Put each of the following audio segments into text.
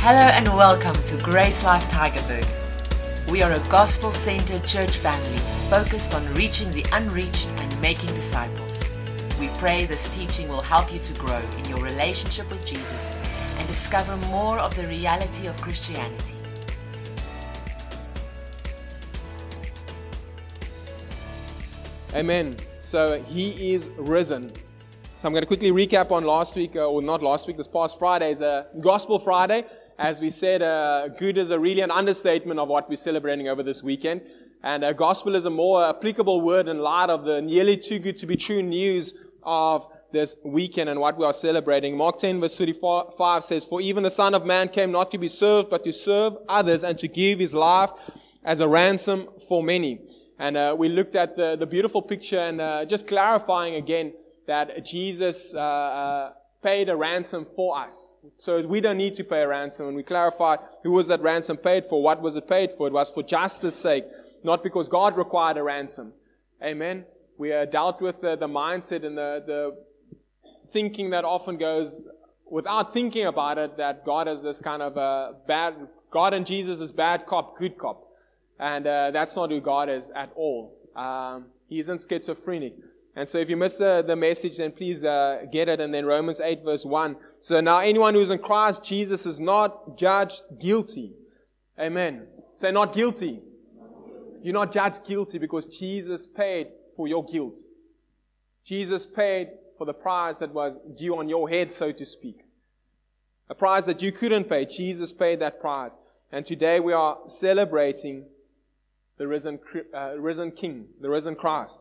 Hello and welcome to Grace Life Tygerberg. We are a gospel-centered church family focused on reaching the unreached and making disciples. We pray this teaching will help you to grow in your relationship with Jesus and discover more of the reality of Christianity. Amen. So He is risen. So I'm going to quickly recap on last week, this past Friday is a Gospel Friday. As we said, good is really an understatement of what we're celebrating over this weekend. And gospel is a more applicable word in light of the nearly too good to be true news of this weekend and what we are celebrating. Mark 10 verse 35 says, "For even the Son of Man came not to be served, but to serve others and to give His life as a ransom for many." And we looked at the beautiful picture and just clarifying again that Jesus paid a ransom for us. So we don't need to pay a ransom. And we clarified who was that ransom paid for, what was it paid for. It was for justice sake, not because God required a ransom. Amen. We dealt with the mindset and the thinking that often goes without thinking about it, that God is this kind of God and Jesus is bad cop, good cop. And that's not who God is at all. He isn't schizophrenic. And so if you missed the message, then please get it. And then Romans 8 verse 1. So now anyone who is in Christ Jesus is not judged guilty. Amen. Say not guilty. You're not judged guilty because Jesus paid for your guilt. Jesus paid for the price that was due on your head, so to speak. A price that you couldn't pay. Jesus paid that price. And today we are celebrating the risen King, the risen Christ.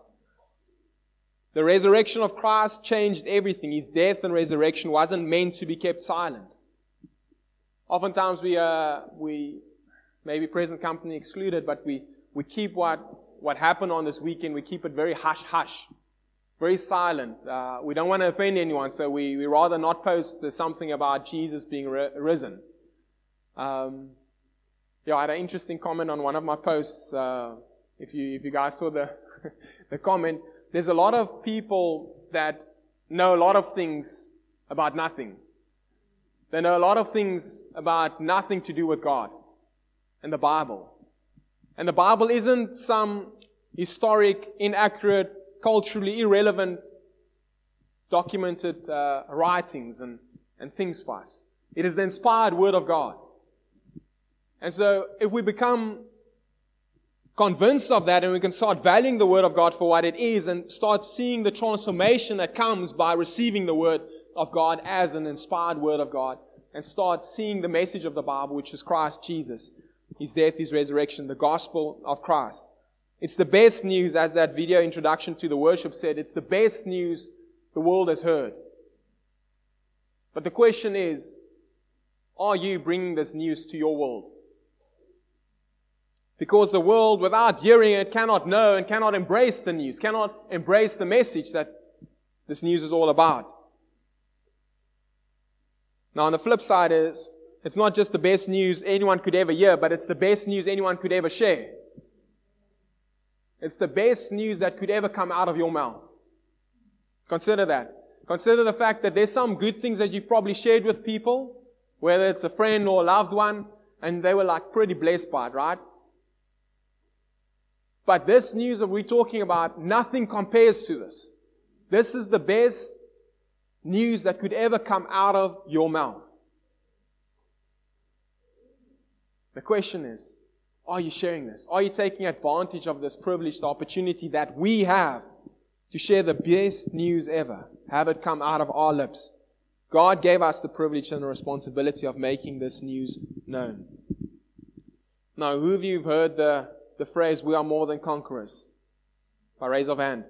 The resurrection of Christ changed everything. His death and resurrection wasn't meant to be kept silent. Oftentimes we maybe present company excluded, but we keep what happened on this weekend, we keep it very hush-hush, very silent. We don't want to offend anyone, so we rather not post something about Jesus being risen. I had an interesting comment on one of my posts. If you guys saw the comment, there's a lot of people that know a lot of things about nothing. They know a lot of things about nothing to do with God and the Bible. And the Bible isn't some historic, inaccurate, culturally irrelevant, documented writings and things for us. It is the inspired Word of God. And so if we become convinced of that and we can start valuing the Word of God for what it is and start seeing the transformation that comes by receiving the Word of God as an inspired Word of God and start seeing the message of the Bible, which is Christ Jesus, His death, His resurrection, the gospel of Christ. It's the best news, as that video introduction to the worship said, it's the best news the world has heard. But the question is, are you bringing this news to your world? Because the world, without hearing it, cannot know and cannot embrace the news, cannot embrace the message that this news is all about. Now, on the flip side is, it's not just the best news anyone could ever hear, but it's the best news anyone could ever share. It's the best news that could ever come out of your mouth. Consider that. Consider the fact that there's some good things that you've probably shared with people, whether it's a friend or a loved one, and they were like pretty blessed by it, right? But this news that we're talking about, nothing compares to this. This is the best news that could ever come out of your mouth. The question is, are you sharing this? Are you taking advantage of this privilege, the opportunity that we have to share the best news ever? Have it come out of our lips. God gave us the privilege and the responsibility of making this news known. Now, who of you have heard the phrase, "we are more than conquerors"? By raise of hand.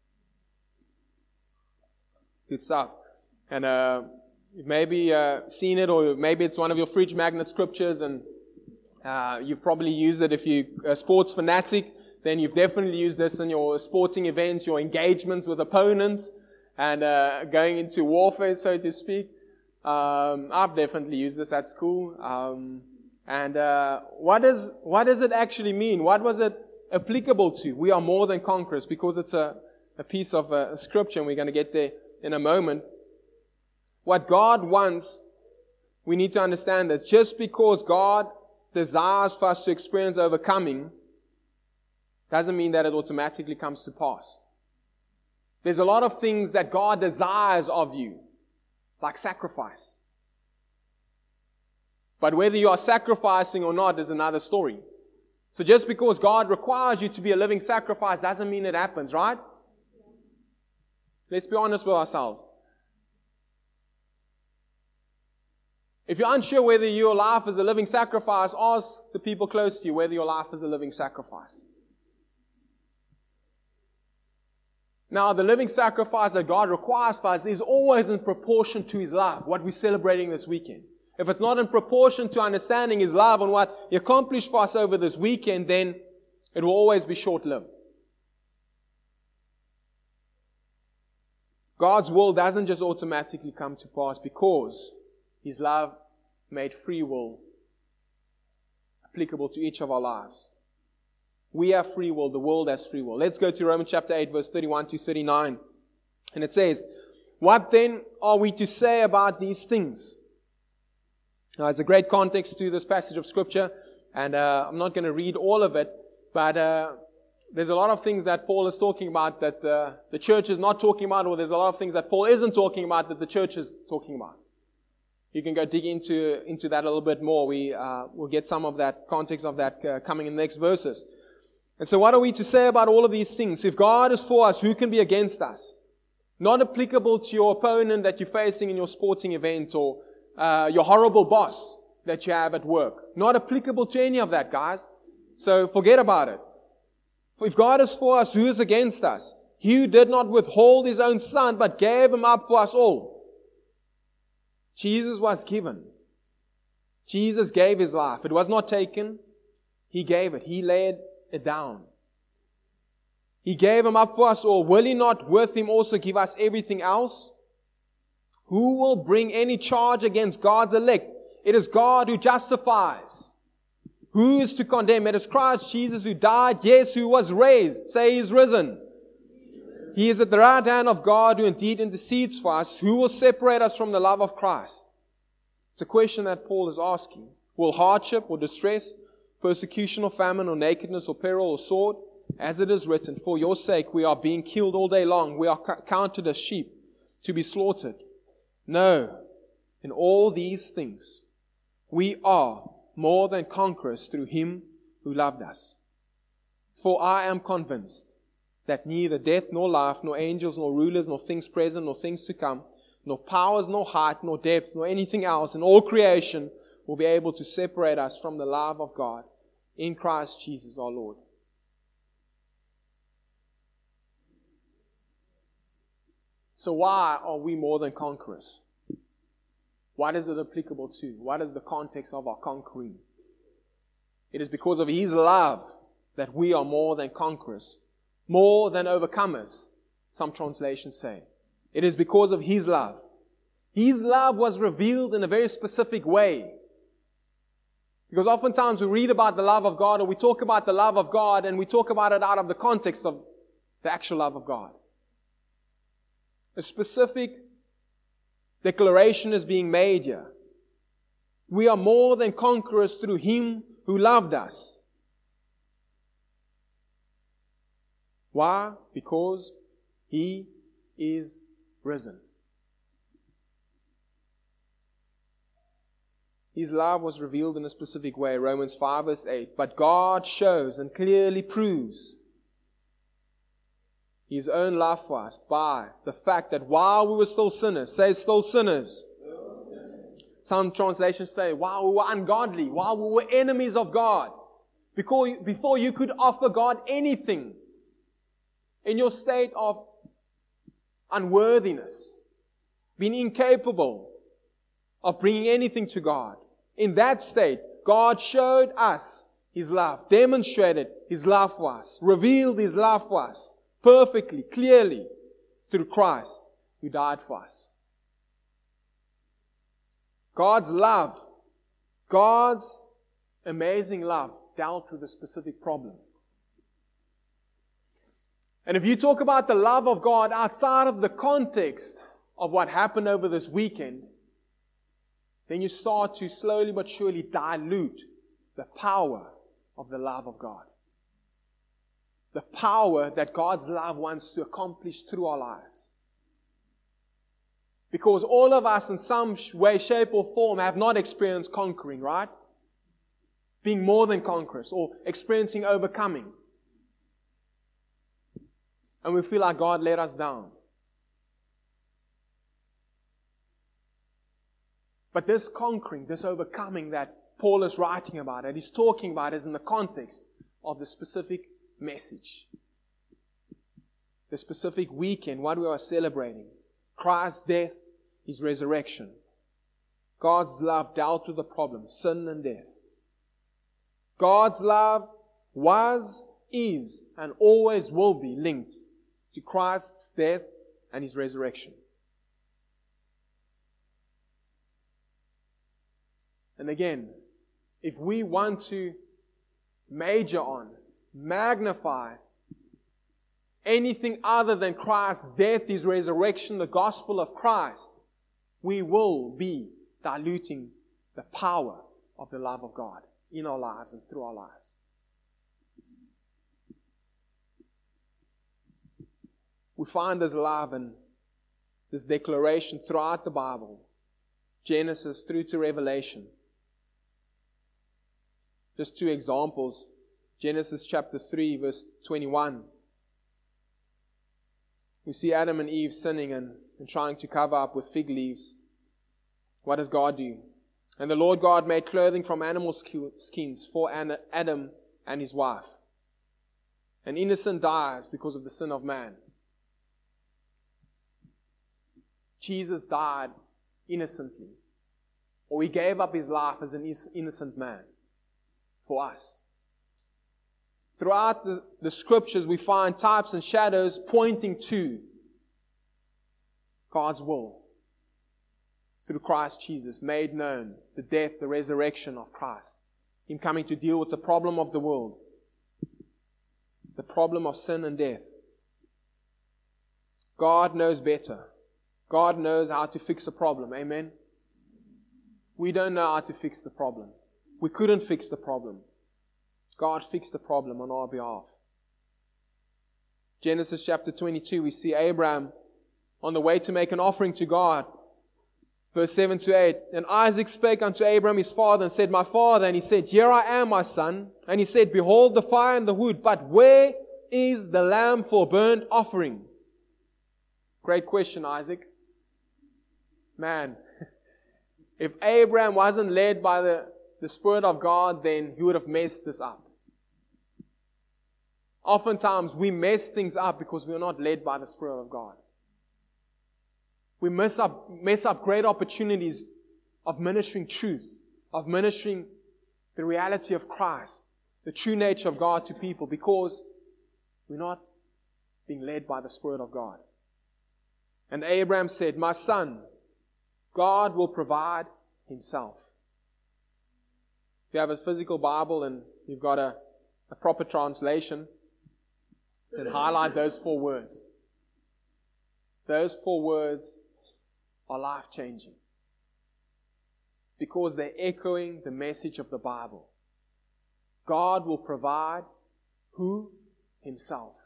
Good stuff. And you've maybe seen it, or maybe it's one of your fridge magnet scriptures, and you've probably used it. If you're a sports fanatic, then you've definitely used this in your sporting events, your engagements with opponents, and going into warfare, so to speak. I've definitely used this at school. And what does it actually mean? What was it applicable to? We are more than conquerors, because it's a piece of scripture, and we're going to get there in a moment. What God wants we need to understand this. Just because God desires for us to experience overcoming doesn't mean that it automatically comes to pass. There's a lot of things that God desires of you, like sacrifice. But whether you are sacrificing or not is another story. So just because God requires you to be a living sacrifice doesn't mean it happens, right? Let's be honest with ourselves. If you're unsure whether your life is a living sacrifice, ask the people close to you whether your life is a living sacrifice. Now, the living sacrifice that God requires for us is always in proportion to His love, what we're celebrating this weekend. If it's not in proportion to understanding His love and what He accomplished for us over this weekend, then it will always be short-lived. God's will doesn't just automatically come to pass because His love made free will applicable to each of our lives. We have free will. The world has free will. Let's go to Romans chapter 8, verse 31 to 39. And it says, "What then are we to say about these things?" Now, there's a great context to this passage of Scripture, and I'm not going to read all of it, but there's a lot of things that Paul is talking about that the church is not talking about, or there's a lot of things that Paul isn't talking about that the church is talking about. You can go dig into that a little bit more. We'll get some of that context of that coming in the next verses. And so what are we to say about all of these things? If God is for us, who can be against us? Not applicable to your opponent that you're facing in your sporting event or your horrible boss that you have at work. Not applicable to any of that, guys. So forget about it. If God is for us, who is against us? He who did not withhold His own Son, but gave Him up for us all. Jesus was given. Jesus gave His life. It was not taken. He gave it. He laid it down. He gave Him up for us all. Will He not with Him also give us everything else? Who will bring any charge against God's elect? It is God who justifies. Who is to condemn? It is Christ Jesus who died, yes, who was raised. Say He is risen. He is at the right hand of God who indeed intercedes for us. Who will separate us from the love of Christ? It's a question that Paul is asking. Will hardship or distress, persecution or famine or nakedness or peril or sword? As it is written, for your sake we are being killed all day long. We are counted as sheep to be slaughtered. No, in all these things we are more than conquerors through Him who loved us. For I am convinced that neither death nor life, nor angels, nor rulers, nor things present, nor things to come, nor powers, nor height, nor depth, nor anything else in all creation will be able to separate us from the love of God in Christ Jesus our Lord. So why are we more than conquerors? What is it applicable to? What is the context of our conquering? It is because of His love that we are more than conquerors, more than overcomers, some translations say. It is because of His love. His love was revealed in a very specific way. Because oftentimes we read about the love of God, or we talk about the love of God, and we talk about it out of the context of the actual love of God. A specific declaration is being made here. We are more than conquerors through Him who loved us. Why? Because He is risen. His love was revealed in a specific way. Romans 5 verse 8. But God shows and clearly proves His own love for us by the fact that while we were still sinners, say still sinners. Some translations say while we were ungodly, while we were enemies of God, before you could offer God anything, in your state of unworthiness, being incapable of bringing anything to God. In that state, God showed us His love, demonstrated His love for us, revealed His love for us perfectly, clearly, through Christ who died for us. God's love, God's amazing love dealt with a specific problem. And if you talk about the love of God outside of the context of what happened over this weekend, then you start to slowly but surely dilute the power of the love of God. The power that God's love wants to accomplish through our lives. Because all of us in some way, shape or form have not experienced conquering, right? Being more than conquerors or experiencing overcoming. And we feel like God let us down. But this conquering, this overcoming that Paul is writing about, that he's talking about, is in the context of the specific message. The specific weekend, what we are celebrating. Christ's death, His resurrection. God's love dealt with the problem, sin and death. God's love was, is, and always will be linked to Christ's death and His resurrection. And again, if we want to major on, magnify anything other than Christ's death, His resurrection, the gospel of Christ, we will be diluting the power of the love of God in our lives and through our lives. We find this love and this declaration throughout the Bible, Genesis through to Revelation. Just two examples. Genesis chapter 3, verse 21. We see Adam and Eve sinning and trying to cover up with fig leaves. What does God do? And the Lord God made clothing from animal skins for Adam and his wife. An innocent dies because of the sin of man. Jesus died innocently. Or He gave up His life as an innocent man for us. Throughout the scriptures, we find types and shadows pointing to God's will through Christ Jesus, made known, the death, the resurrection of Christ, Him coming to deal with the problem of the world, the problem of sin and death. God knows better. God knows how to fix a problem. Amen? We don't know how to fix the problem. We couldn't fix the problem. God fixed the problem on our behalf. Genesis chapter 22, we see Abraham on the way to make an offering to God. Verse 7 to 8. And Isaac spake unto Abraham his father and said, My father. And he said, Here I am, my son. And he said, Behold the fire and the wood, but where is the lamb for burnt offering? Great question, Isaac. Man, if Abraham wasn't led by the Spirit of God, then he would have messed this up. Oftentimes, we mess things up because we are not led by the Spirit of God. We mess up great opportunities of ministering truth, of ministering the reality of Christ, the true nature of God to people, because we're not being led by the Spirit of God. And Abraham said, My son, God will provide Himself. If you have a physical Bible and you've got a proper translation, then highlight those 4 words. Those 4 words are life-changing because they're echoing the message of the Bible. God will provide who? Himself.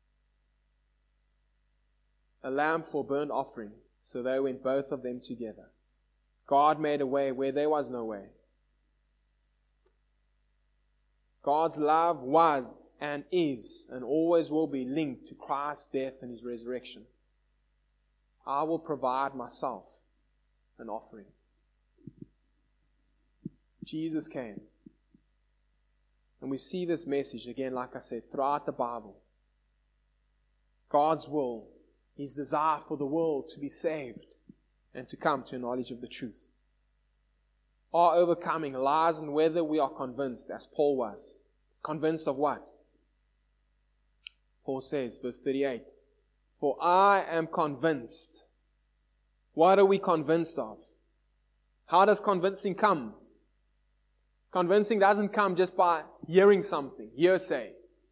A lamb for burnt offering. So they went both of them together. God made a way where there was no way. God's love was and is and always will be linked to Christ's death and His resurrection. I will provide myself an offering. Jesus came. And we see this message again, like I said, throughout the Bible. God's will, His desire for the world to be saved and to come to a knowledge of the truth. Our overcoming lies in whether we are convinced, as Paul was. Convinced of what? Paul says, verse 38, For I am convinced. What are we convinced of? How does convincing come? Convincing doesn't come just by hearing something, hearsay.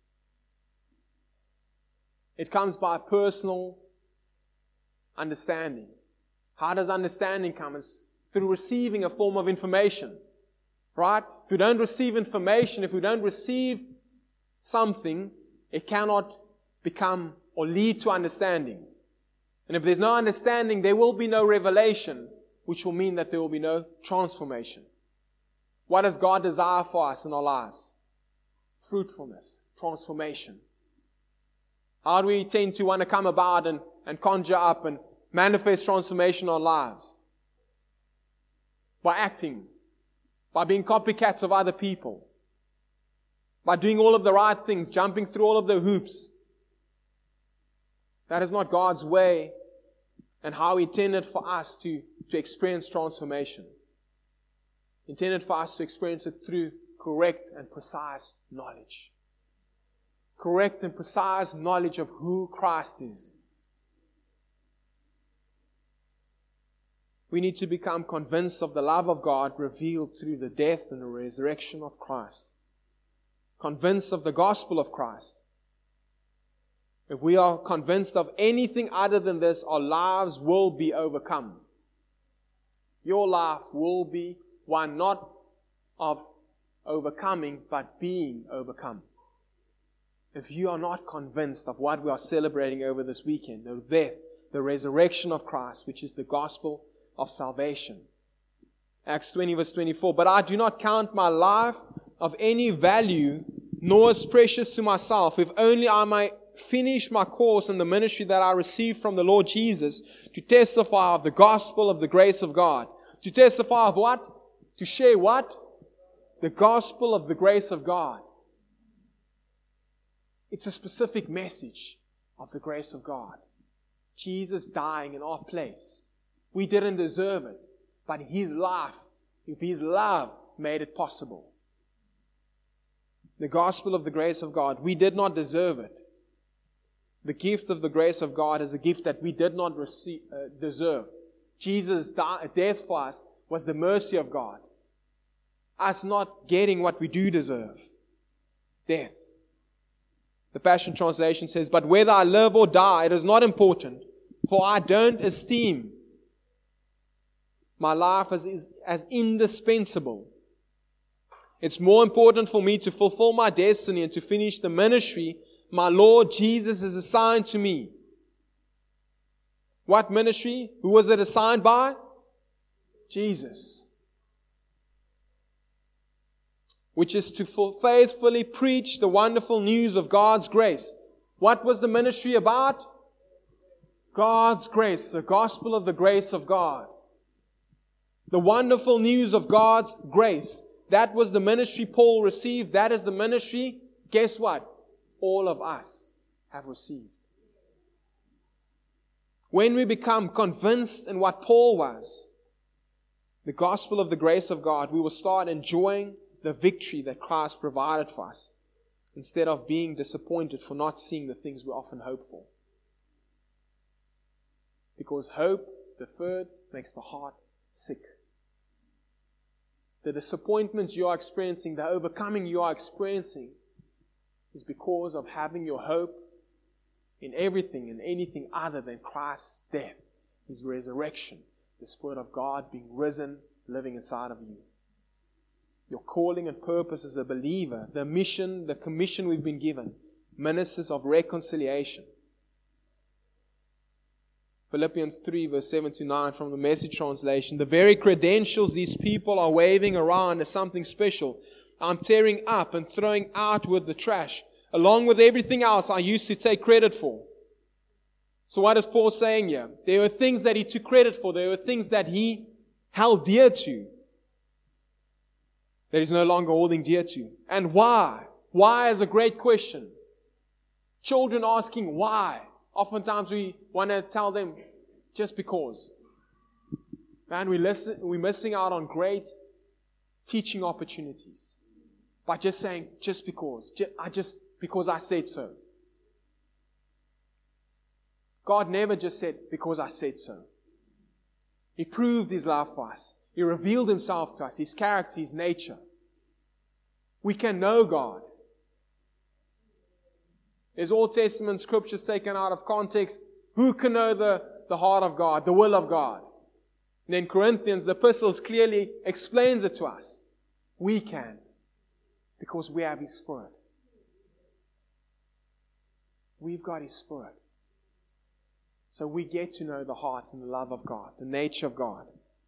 It comes by personal understanding. How does understanding come? It through receiving a form of information. Right? If we don't receive information, if we don't receive something, it cannot become or lead to understanding. And if there's no understanding, there will be no revelation, which will mean that there will be no transformation. What does God desire for us in our lives? Fruitfulness, transformation. How do we tend to want to come about and conjure up and manifest transformation in our lives? By acting, by being copycats of other people, by doing all of the right things, jumping through all of the hoops. That is not God's way and how He intended for us to experience transformation. He intended for us to experience it through correct and precise knowledge. Correct and precise knowledge of who Christ is. We need to become convinced of the love of God revealed through the death and the resurrection of Christ. Convinced of the gospel of Christ. If we are convinced of anything other than this, our lives will be overcome. Your life will be one not of overcoming, but being overcome. If you are not convinced of what we are celebrating over this weekend, the death, the resurrection of Christ, which is the gospel of salvation. Acts 20 verse 24. But I do not count my life of any value, nor as precious to myself, if only I might finish my course in the ministry that I received from the Lord Jesus, to testify of the gospel of the grace of God. To testify of what? To share what? The gospel of the grace of God. It's a specific message of the grace of God. Jesus dying in our place. We didn't deserve it, but His life, His love made it possible. The gospel of the grace of God, we did not deserve it. The gift of the grace of God is a gift that we did not deserve. Jesus' death for us was the mercy of God. Us not getting what we do deserve. Death. The Passion Translation says, but whether I live or die, it is not important, for I don't esteem my life as indispensable. It's more important for me to fulfill my destiny and to finish the ministry my Lord Jesus has assigned to me. What ministry? Who was it assigned by? Jesus. Which is to faithfully preach the wonderful news of God's grace. What was the ministry about? God's grace, the gospel of the grace of God. The wonderful news of God's grace. That was the ministry Paul received. That is the ministry, guess what? All of us have received. When we become convinced in what Paul was, the gospel of the grace of God, we will start enjoying the victory that Christ provided for us, instead of being disappointed for not seeing the things we often hope for. Because hope deferred makes the heart sick. The disappointments you are experiencing, the overcoming you are experiencing, is because of having your hope in everything and anything other than Christ's death, His resurrection, the Spirit of God being risen, living inside of you. Your calling and purpose as a believer, the mission, the commission we've been given, ministers of reconciliation. Philippians 3 verse 7 to 9 from the Message translation. The very credentials these people are waving around as something special, I'm tearing up and throwing out with the trash, along with everything else I used to take credit for. So what is Paul saying here? There were things that he took credit for. There were things that he held dear to, that he's no longer holding dear to. And why? Why is a great question. Children asking why. Oftentimes we want to tell them, just because. Man, we're missing out on great teaching opportunities by just saying, just because. Because I said so. God never just said, because I said so. He proved His love for us. He revealed Himself to us, His character, His nature. We can know God. There's Old Testament scriptures taken out of context. Who can know the heart of God, the will of God? And then Corinthians, the epistles clearly explains it to us. We can, because we have His Spirit. We've got His Spirit. So we get to know the heart and the love of God, the nature of God.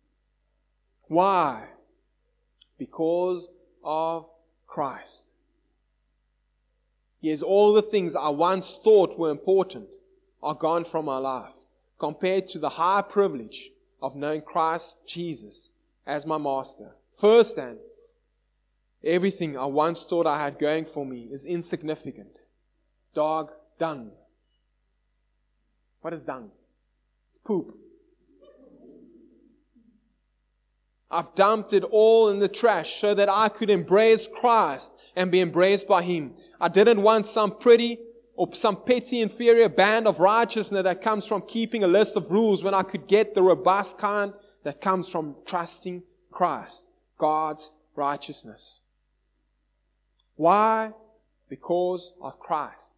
Why? Because of Christ. Yes, all the things I once thought were important are gone from my life, compared to the high privilege of knowing Christ Jesus as my Master. Firsthand, everything I once thought I had going for me is insignificant. Dog, dung. What is dung? It's poop. I've dumped it all in the trash so that I could embrace Christ and be embraced by Him. I didn't want some pretty or some petty inferior band of righteousness that comes from keeping a list of rules when I could get the robust kind that comes from trusting Christ, God's righteousness. Why? Because of Christ.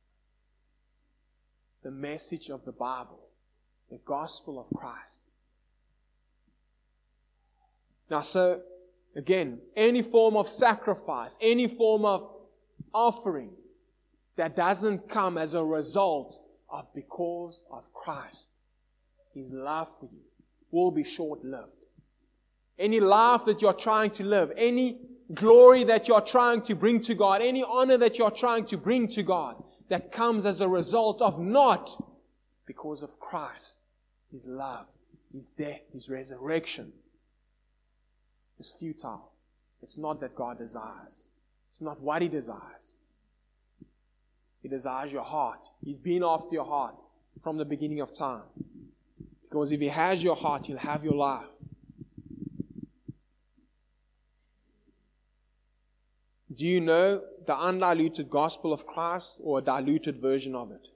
The message of the Bible, the gospel of Christ. Now, so, again, any form of sacrifice, any form of offering that doesn't come as a result of because of Christ, His love for you, will be short-lived. Any life that you're trying to live, any glory that you're trying to bring to God, any honor that you're trying to bring to God, that comes as a result of not because of Christ, His love, His death, His resurrection, is futile. It's not that God desires. It's not what He desires. He desires your heart. He's been after your heart from the beginning of time. Because if He has your heart, He'll have your life. Do you know the undiluted gospel of Christ or a diluted version of it?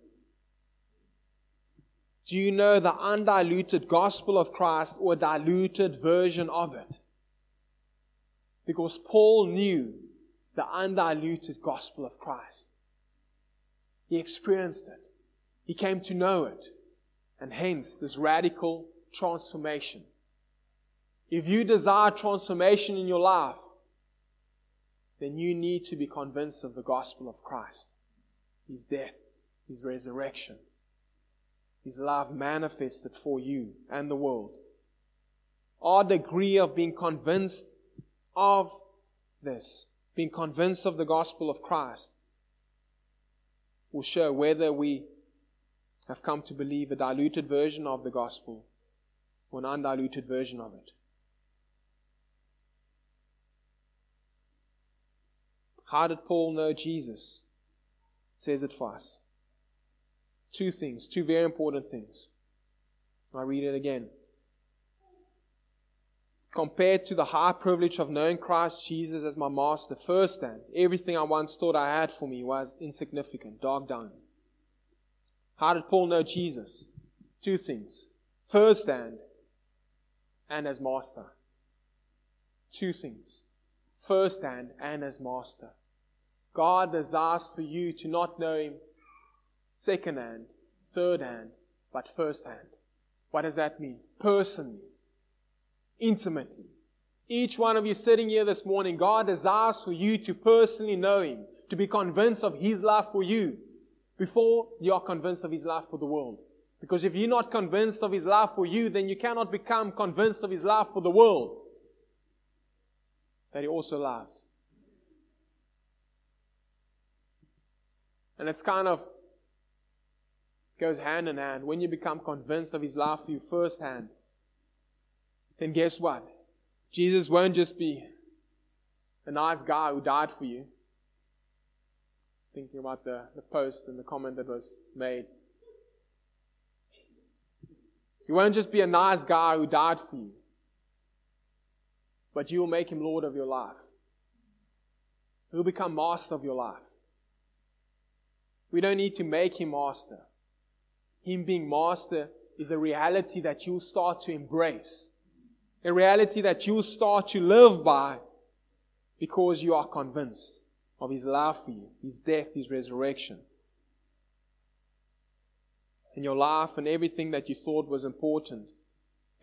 Do you know the undiluted gospel of Christ or a diluted version of it? Because Paul knew the undiluted gospel of Christ. He experienced it. He came to know it. And hence this radical transformation. If you desire transformation in your life, then you need to be convinced of the gospel of Christ. His death, His resurrection, His love manifested for you and the world. Our degree of being convinced of this, being convinced of the gospel of Christ, will show whether we have come to believe a diluted version of the gospel or an undiluted version of it. How did Paul know Jesus? It says it for us. Two things, two very important things. I'll read it again. Compared to the high privilege of knowing Christ Jesus as my Master firsthand, everything I once thought I had for me was insignificant, dog dung. How did Paul know Jesus? Two things. Firsthand and as Master. Two things. Firsthand and as Master. God desires for you to not know Him secondhand, thirdhand, but firsthand. What does that mean? Personally. Intimately. Each one of you sitting here this morning, God desires for you to personally know Him, to be convinced of His love for you before you are convinced of His love for the world. Because if you're not convinced of His love for you, then you cannot become convinced of His love for the world that He also loves. And it's kind of goes hand in hand. When you become convinced of His love for you firsthand, then guess what? Jesus won't just be a nice guy who died for you. Thinking about the post and the comment that was made. He won't just be a nice guy who died for you, but you will make Him Lord of your life. He will become master of your life. We don't need to make Him master. Him being master is a reality that you'll start to embrace. A reality that you'll start to live by because you are convinced of His love for you, His death, His resurrection. And your life and everything that you thought was important,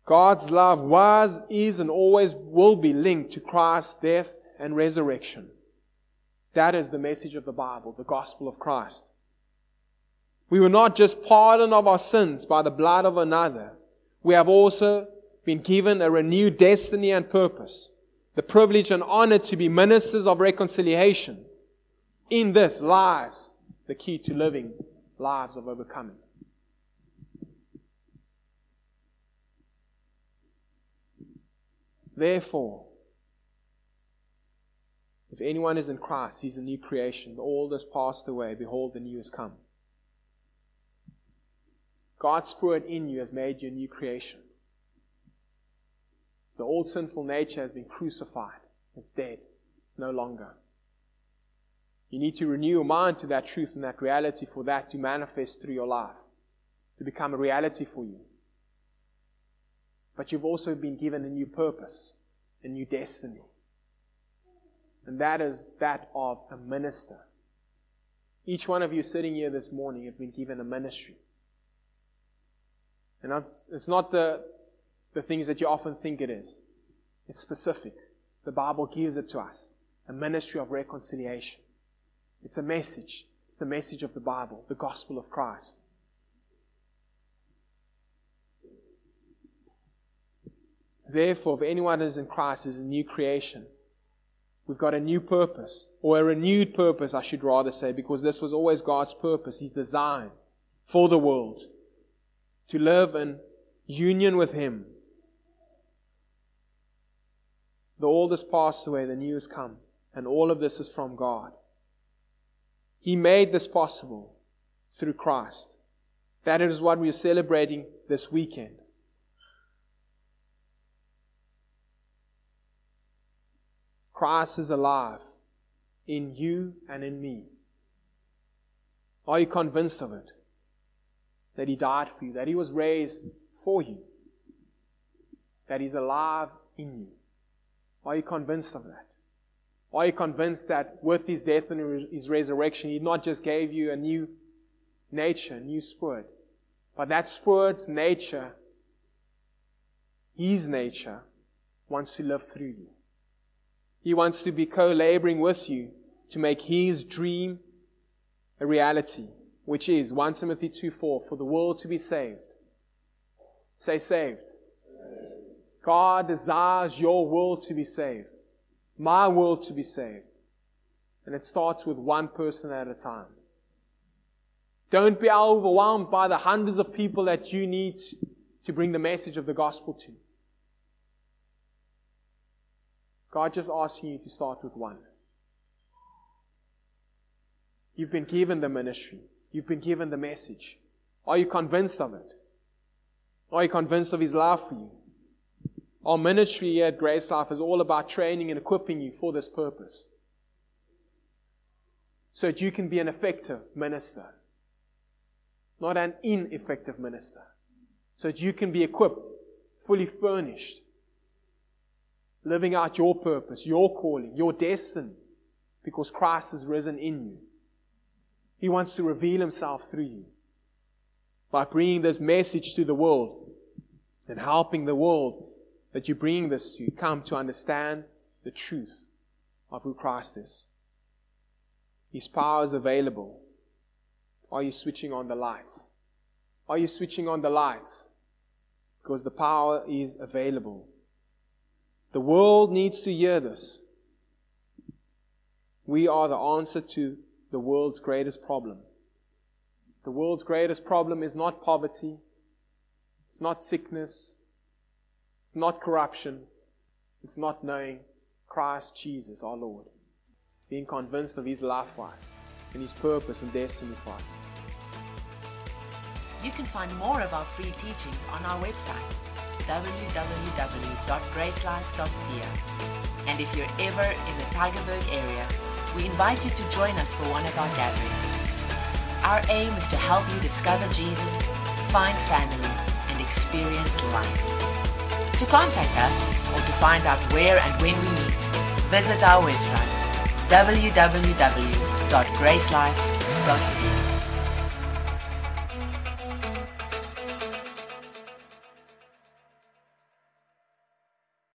God's love was, is, and always will be linked to Christ's death and resurrection. That is the message of the Bible, the gospel of Christ. We were not just pardoned of our sins by the blood of another. We have also been given a renewed destiny and purpose, the privilege and honor to be ministers of reconciliation. In this lies the key to living lives of overcoming. Therefore, if anyone is in Christ, he's a new creation. The old has passed away. Behold, the new has come. God's Spirit in you has made you a new creation. The old sinful nature has been crucified. It's dead. It's no longer. You need to renew your mind to that truth and that reality for that to manifest through your life, to become a reality for you. But you've also been given a new purpose, a new destiny. And that is that of a minister. Each one of you sitting here this morning have been given a ministry. And it's not the things that you often think it is. It's specific. The Bible gives it to us. A ministry of reconciliation. It's a message. It's the message of the Bible, the gospel of Christ. Therefore, if anyone is in Christ, is a new creation. We've got a new purpose, or a renewed purpose, I should rather say, because this was always God's purpose. His design for the world, to live in union with Him. The old has passed away, the new has come, and all of this is from God. He made this possible through Christ. That is what we are celebrating this weekend. Christ is alive in you and in me. Are you convinced of it? That He died for you, that He was raised for you, that He's alive in you. Are you convinced of that? Are you convinced that with His death and His resurrection, He not just gave you a new nature, a new spirit, but that spirit's nature, His nature, wants to live through you. He wants to be co-laboring with you to make His dream a reality, which is 1 Timothy 2:4, for the world to be saved. Say saved. God desires your world to be saved, my world to be saved. And it starts with one person at a time. Don't be overwhelmed by the hundreds of people that you need to bring the message of the gospel to. God just asking you to start with one. You've been given the ministry. You've been given the message. Are you convinced of it? Are you convinced of His love for you? Our ministry here at Grace Life is all about training and equipping you for this purpose, so that you can be an effective minister, not an ineffective minister, so that you can be equipped, fully furnished, living out your purpose, your calling, your destiny, because Christ has risen in you. He wants to reveal Himself through you by bringing this message to the world and helping the world that you bring this to come to understand the truth of who Christ is. His power is available. Are you switching on the lights? Are you switching on the lights? Because the power is available. The world needs to hear this. We are the answer to the world's greatest problem. The world's greatest problem is not poverty. It's not sickness. It's not corruption. It's not knowing Christ Jesus, our Lord. Being convinced of His love for us and His purpose and destiny for us. You can find more of our free teachings on our website, www.gracelife.ca. And if you're ever in the Tygerberg area, we invite you to join us for one of our gatherings. Our aim is to help you discover Jesus, find family, and experience life. To contact us or to find out where and when we meet, visit our website, www.gracelife.ca.